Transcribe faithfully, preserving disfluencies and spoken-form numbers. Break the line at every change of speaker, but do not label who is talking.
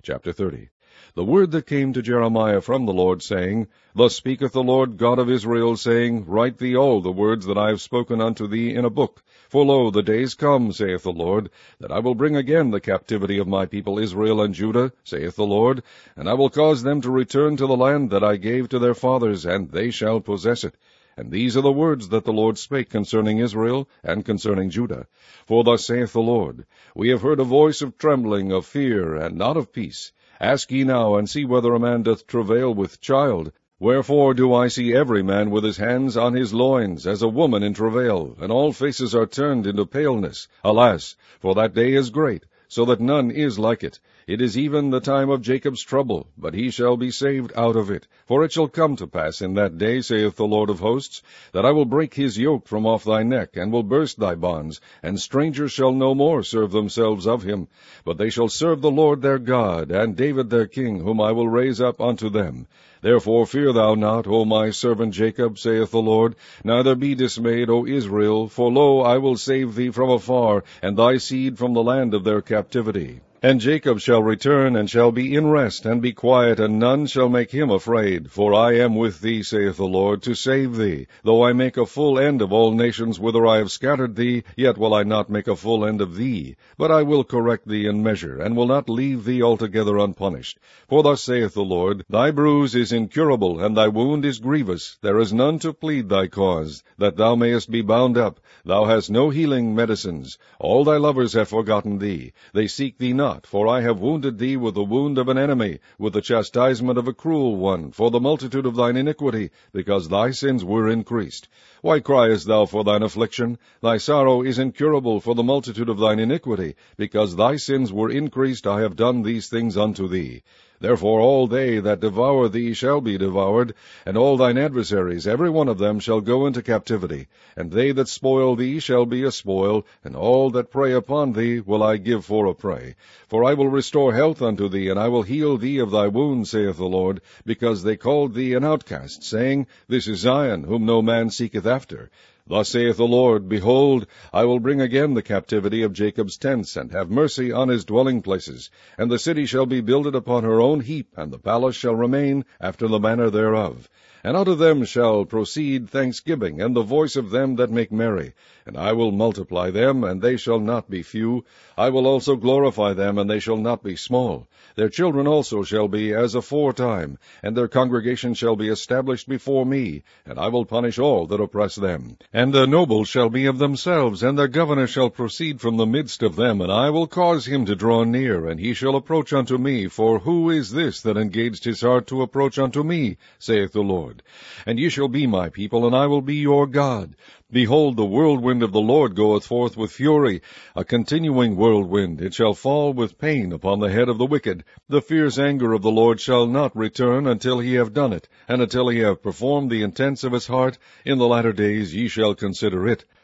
Chapter thirty. The word that came to Jeremiah from the Lord, saying, Thus speaketh the Lord God of Israel, saying, Write thee all the words that I have spoken unto thee in a book. For lo, the days come, saith the Lord, that I will bring again the captivity of my people Israel and Judah, saith the Lord, and I will cause them to return to the land that I gave to their fathers, and they shall possess it. And these are the words that the Lord spake concerning Israel and concerning Judah. For thus saith the Lord, We have heard a voice of trembling, of fear, and not of peace. Ask ye now, and see whether a man doth travail with child. Wherefore do I see every man with his hands on his loins, as a woman in travail, and all faces are turned into paleness. Alas, for that day is great, so that none is like it. It is even the time of Jacob's trouble, but he shall be saved out of it. For it shall come to pass in that day, saith the Lord of hosts, that I will break his yoke from off thy neck, and will burst thy bonds, and strangers shall no more serve themselves of him. But they shall serve the Lord their God, and David their king, whom I will raise up unto them. Therefore fear thou not, O my servant Jacob, saith the Lord, neither be dismayed, O Israel, for lo, I will save thee from afar, and thy seed from the land of their captivity. And Jacob shall return, and shall be in rest, and be quiet, and none shall make him afraid. For I am with thee, saith the Lord, to save thee. Though I make a full end of all nations whither I have scattered thee, yet will I not make a full end of thee. But I will correct thee in measure, and will not leave thee altogether unpunished. For thus saith the Lord, Thy bruise is incurable, and thy wound is grievous. There is none to plead thy cause, that thou mayest be bound up. Thou hast no healing medicines. All thy lovers have forgotten thee. They seek thee not. For I have wounded thee with the wound of an enemy, with the chastisement of a cruel one, for the multitude of thine iniquity, because thy sins were increased. Why criest thou for thine affliction? Thy sorrow is incurable for the multitude of thine iniquity, because thy sins were increased. I have done these things unto thee. Therefore all they that devour thee shall be devoured, and all thine adversaries, every one of them, shall go into captivity. And they that spoil thee shall be a spoil, and all that prey upon thee will I give for a prey. For I will restore health unto thee, and I will heal thee of thy wounds, saith the Lord, because they called thee an outcast, saying, This is Zion, whom no man seeketh after. Thus saith the Lord, Behold, I will bring again the captivity of Jacob's tents, and have mercy on his dwelling places. And the city shall be builded upon her own heap, and the palace shall remain after the manner thereof. And out of them shall proceed thanksgiving, and the voice of them that make merry. And I will multiply them, and they shall not be few. I will also glorify them, and they shall not be small. Their children also shall be as aforetime, and their congregation shall be established before me, and I will punish all that oppress them. And the nobles shall be of themselves, and their governor shall proceed from the midst of them, and I will cause him to draw near, and he shall approach unto me. For who is this that engaged his heart to approach unto me, saith the Lord? And ye shall be my people, and I will be your God. Behold, the whirlwind of the Lord goeth forth with fury, a continuing whirlwind. It shall fall with pain upon the head of the wicked. The fierce anger of the Lord shall not return until he have done it, and until he have performed the intents of his heart. In the latter days ye shall consider it.